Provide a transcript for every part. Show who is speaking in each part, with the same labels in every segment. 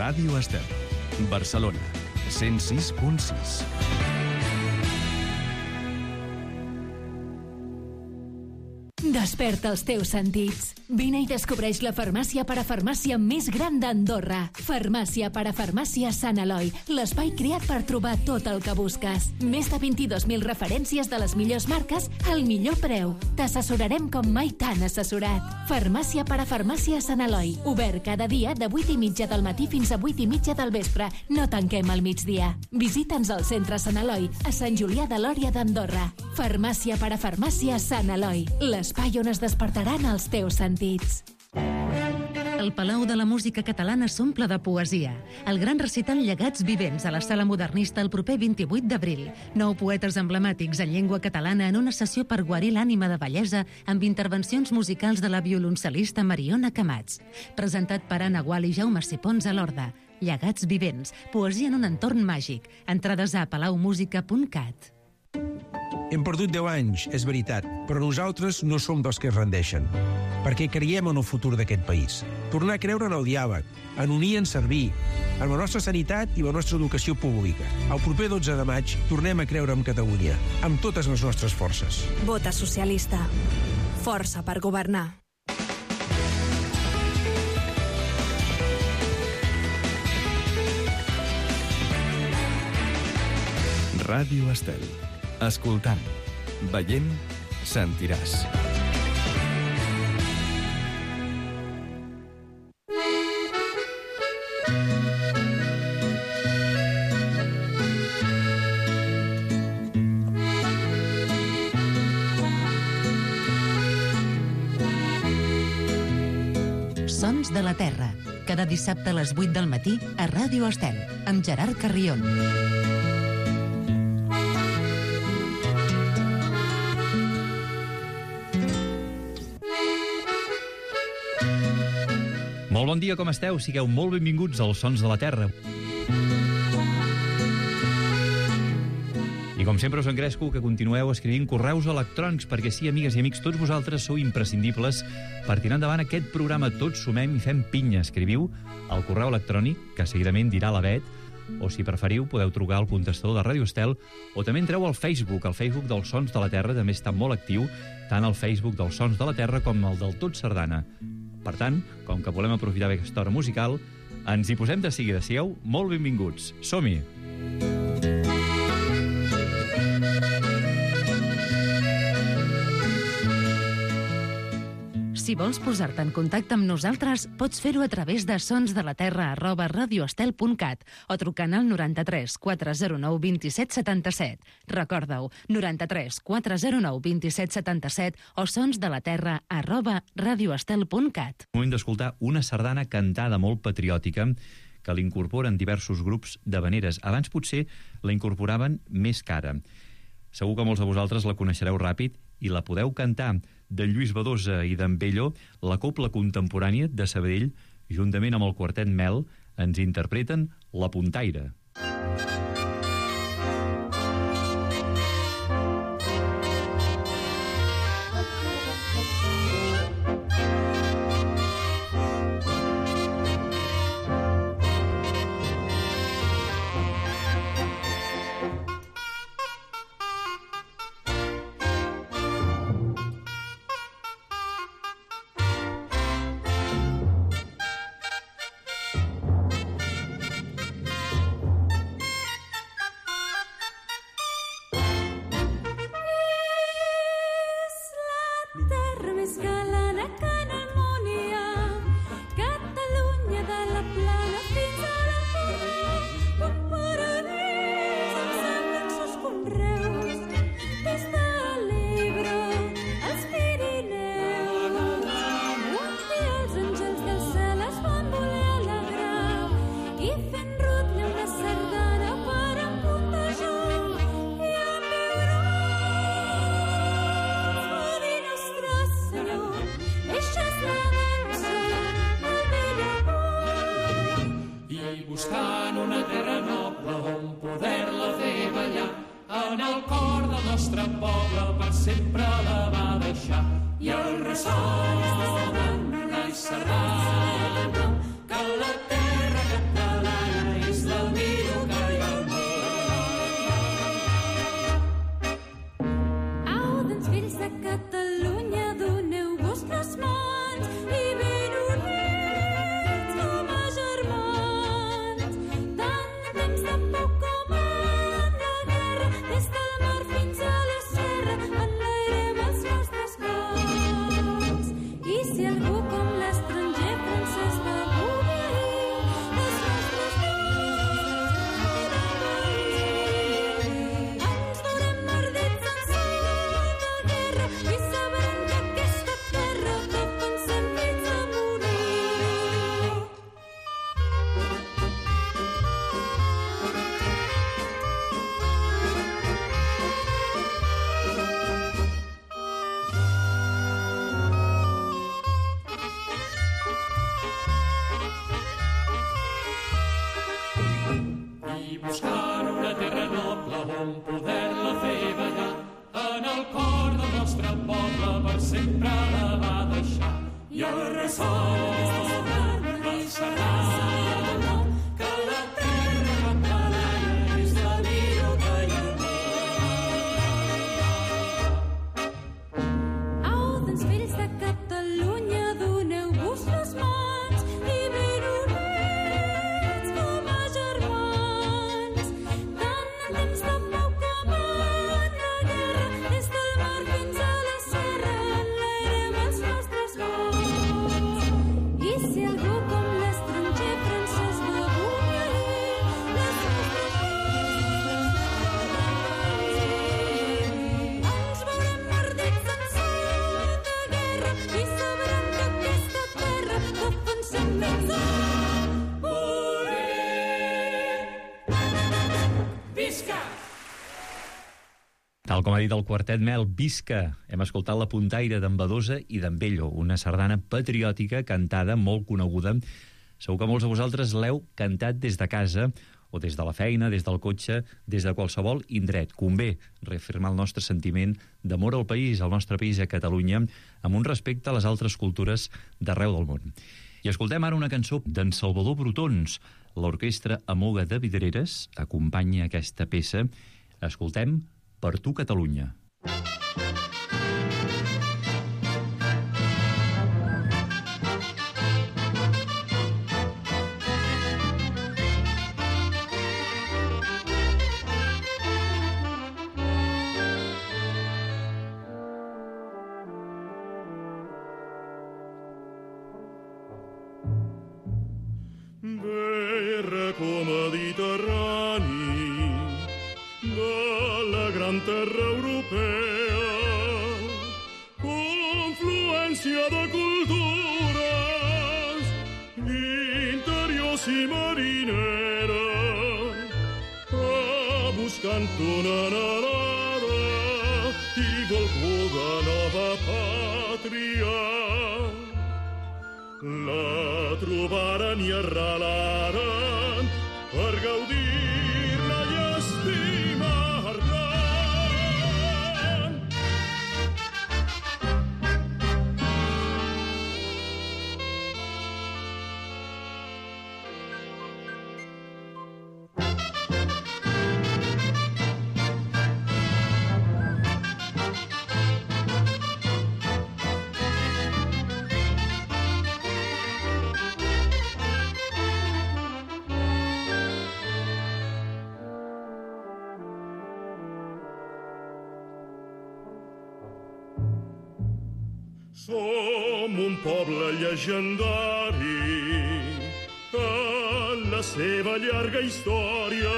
Speaker 1: Ràdio Estel, Barcelona, 106.6.
Speaker 2: Desperta els teus sentits. Vine i descobreix la farmàcia parafarmàcia més gran d'Andorra. Farmàcia parafarmàcia Sant Eloi, l'espai creat per trobar tot el que busques. Més de 22.000 referències de les millors marques al millor preu. T'assessorarem com mai t'han assessorat. Farmàcia parafarmàcia Sant Eloi, obert cada dia de 8:30 del matí fins a 8:30 del vespre. No tanquem al migdia. Visita'ns al centre Sant Eloi, a Sant Julià de Lòria d'Andorra. Farmàcia parafarmàcia Sant Eloi, l'espai on es despertaran els teus sentits.
Speaker 3: El Palau de la Música Catalana s'omple de poesia. El gran recital Llegats Vivents a la Sala Modernista el proper 28 d'abril. 9 poetes emblemàtics en llengua catalana en una sessió per guarir l'ànima de bellesa amb intervencions musicals de la violoncel·lista Mariona Camats. Presentat per Anna Gual i Jaume Sipons a l'Horda. Llegats Vivents, poesia en un entorn màgic. Entrades a palaumusica.cat.
Speaker 4: Hem perdut 10 anys, és veritat, però nosaltres no som dels que es rendeixen, perquè creiem en el futur d'aquest país. Tornar a creure en el diàleg, en unir i en servir, en la nostra sanitat i la nostra educació pública. El proper 12 de maig tornem a creure en Catalunya, amb totes les nostres forces.
Speaker 5: Vota socialista. Força per governar.
Speaker 1: Ràdio Estel. Escoltant, veient, sentiràs.
Speaker 3: Sons de la Terra. Cada dissabte a les 8 del matí a Ràdio Estel, amb Gerard Carrion.
Speaker 6: Molt bon dia, com esteu? Sigueu molt benvinguts als Sons de la Terra. I com sempre us engresco que continueu escrivint correus electrònics, perquè sí, amigues i amics, tots vosaltres sou imprescindibles per tirar endavant aquest programa. Tots sumem i fem pinya. Escriviu al correu electrònic, que seguidament dirà la Bet, o si preferiu podeu trucar al contestador de Ràdio Estel, o també entreu al Facebook dels Sons de la Terra, també està molt actiu, tant el Facebook dels Sons de la Terra com el del Tot Sardana. Per tant, com que volem aprofitar bé aquesta hora musical, ens hi posem de seguida. Sigueu molt benvinguts. Som-hi!
Speaker 3: Si vols posar-te en contacte amb nosaltres, pots fer-ho a través de sonsdelaterra@radioestel.cat o trucant al 93 409 27 77. Recorda-ho, 93 409 27 77 o sonsdelaterra@radioestel.cat.
Speaker 6: Moment d'escoltar una sardana cantada molt patriòtica que l'incorporen diversos grups d'havaneres. Abans potser la incorporaven més cara. Segur que molts de vosaltres la coneixereu ràpid i la podeu cantar. De Lluís Badosa i d'en Bello, la cobla contemporània de Sabadell, juntament amb el quartet Mel, ens interpreten La Puntaire.
Speaker 7: buscant una terra noble on poder-la fer ballar. En el cor del nostre poble per sempre la va deixar. I el ressò d'una sardana que la terra catalana
Speaker 6: Tal com ha dit el quartet Mel, visca! Hem escoltat la puntaire d'en Badosa i d'en Bello, una sardana patriòtica cantada, molt coneguda. Segur que molts de vosaltres l'heu cantat des de casa, o des de la feina, des del cotxe, des de qualsevol indret. Convé reafirmar el nostre sentiment d'amor al país, al nostre país, a Catalunya, amb un respecte a les altres cultures d'arreu del món. I escoltem ara una cançó d'en Salvador Brotons. L'orquestra Amoga de Vidreres acompanya aquesta peça. Escoltem Per tu, Catalunya.
Speaker 8: Terra europea, confluència de cultures, interiors i marineres, buscant una narada i volguda nova pàtria. La trobaren i arrelaren per gaudir-la i estimar-la. Som un poble llegendari que en la seva llarga història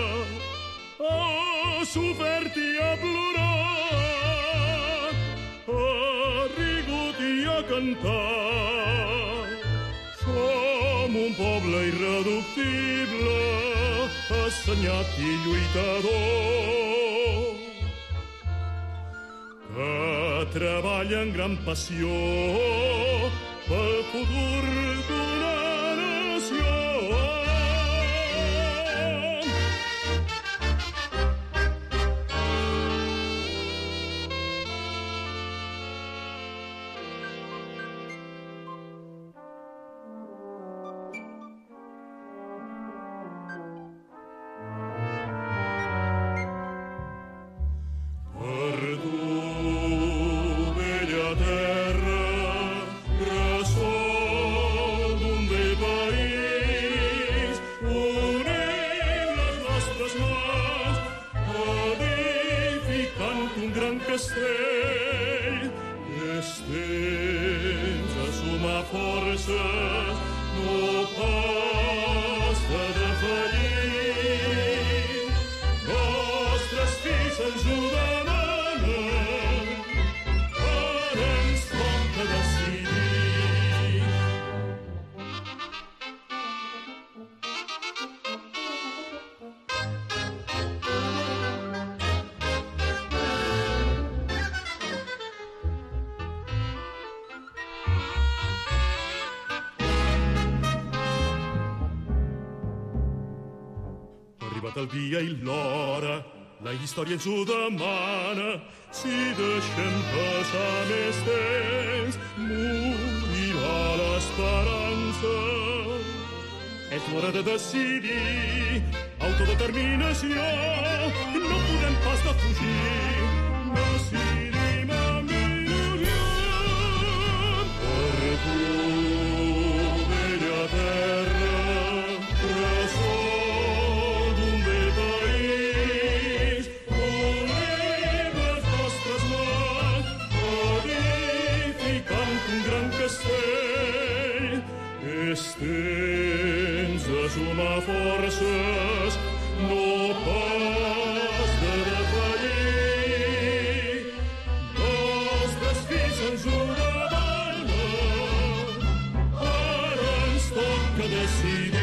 Speaker 8: ha sofert i ha plorat, ha rigut i ha cantat. Som un poble irreductible, assenyat i lluitador, que treballa amb gran passió pel futur d'una nació. Castell, estens a sumar forces, no pas de defallir. Nostres fills ens ho demanen, ara ens toca decidir. Arribat el dia i l'hora, la història ens ho demana. Si deixem passar més temps, morirà l'esperança. És l'hora de decidir, autodeterminació, no podem pas defugir. Decidim amb il·lusió. Per tu, bella terra, bressol d'un vell país, unim les nostres mans, edificant un gran castell. Estens a sumar forces, no pas de defallir. Nostres fills ens ho demanen, ara ens toca decidir.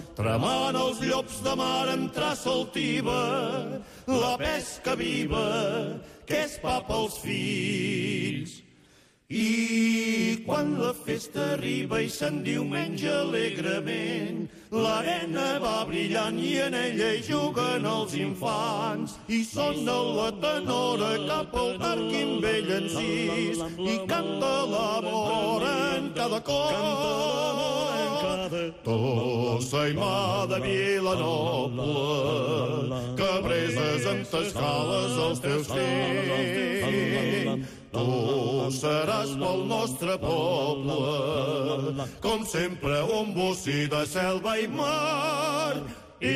Speaker 9: tramant els llops de mar en traça altiva, la pesca viva, que és pa pels fills. I quan la festa arriba i s'endiumenge alegrement, l'arena va brillant i en ella hi juguen els infants. I sona la tenora cap al arc vell encís i canta la vora en cada cor. Tossa i mà de Vilanova, que breses en t'escales els teus fills. Tu seràs pel nostre poble, com sempre, un bocí de selva i mar i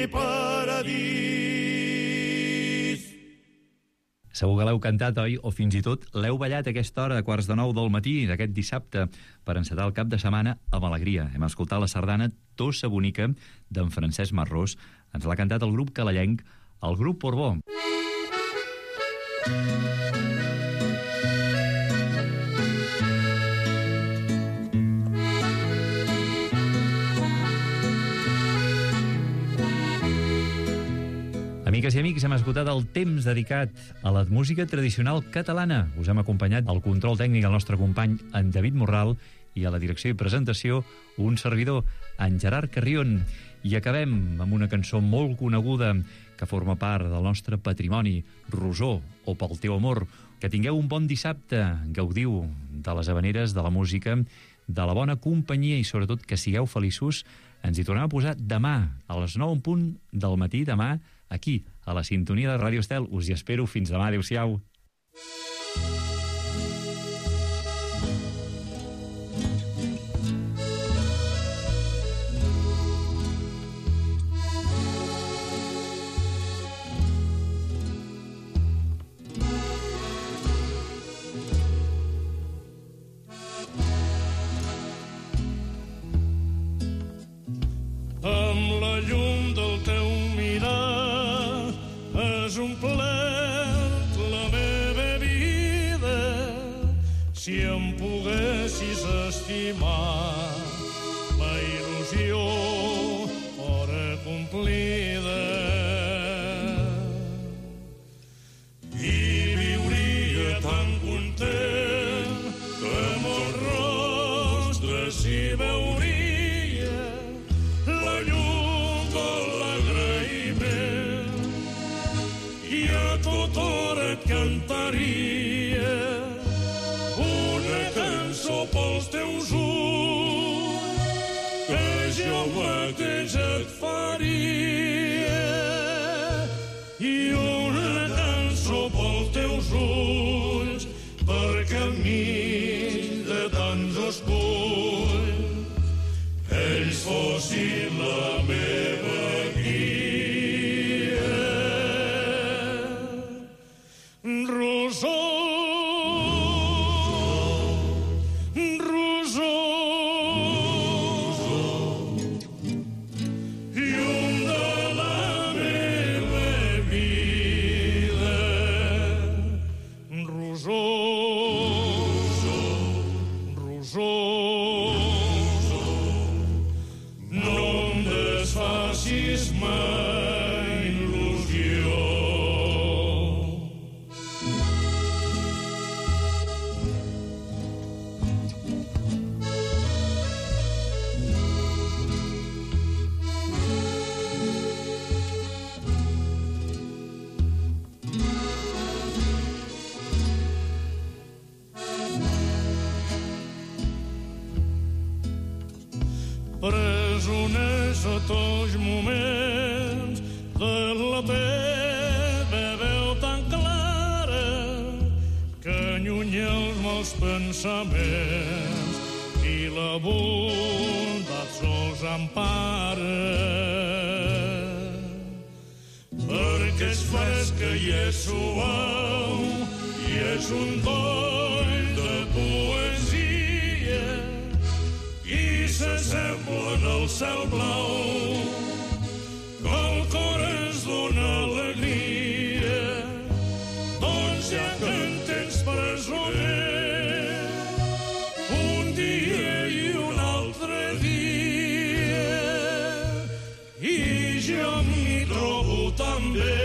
Speaker 9: paradís.
Speaker 6: Segur que l'heu cantat, oi? O fins i tot l'heu ballat a aquesta hora de 8:45 del matí d'aquest dissabte per encetar el cap de setmana amb alegria. Hem escoltat la sardana Tossa Bonica d'en Francesc Marrós. Ens l'ha cantat el grup calellenc, el grup Porbó. Amigues i amics, hem esgotat el temps dedicat a la música tradicional catalana. Us hem acompanyat al control tècnic el nostre company, en David Morral, i a la direcció i presentació, un servidor, en Gerard Carrion. I acabem amb una cançó molt coneguda que forma part del nostre patrimoni, Rosó, o Pel teu amor. Que tingueu un bon dissabte, gaudiu de les havaneres, de la música, de la bona companyia i sobretot que sigueu feliços. Ens hi tornem a posar demà, a les 9 en punt del matí, demà, aquí, a la sintonia de Ràdio Estel. Us hi espero. Fins demà. Adéu-siau.
Speaker 8: Amb la llum del teu mirar has omplert la meva vida. Si em poguessis estimar, la il·lusió hora complida. I viuria tan content que amb el rostre s'hi veuria la llum de l'agraïment. I a tota hora et cantaria una cançó pels teus ulls que jo mateix et faria. I una cançó pels teus ulls perquè enmig de tants esculls ells fossin la meva guia. Rosó, rosó, llum de la meva vida. Rosó, rosó, no em desfacis mai il·lusió. Presoners a tots moments de la teva veu tan clara que allunya els meus pensaments i la bondat sols empara. Perquè és fresca i és suau i és un doll de poesia i s'assemblen al cel blau que el cor ens dona alegria. Doncs ja que en tens presoner un dia i un altre dia jo m'hi trobo tan bé.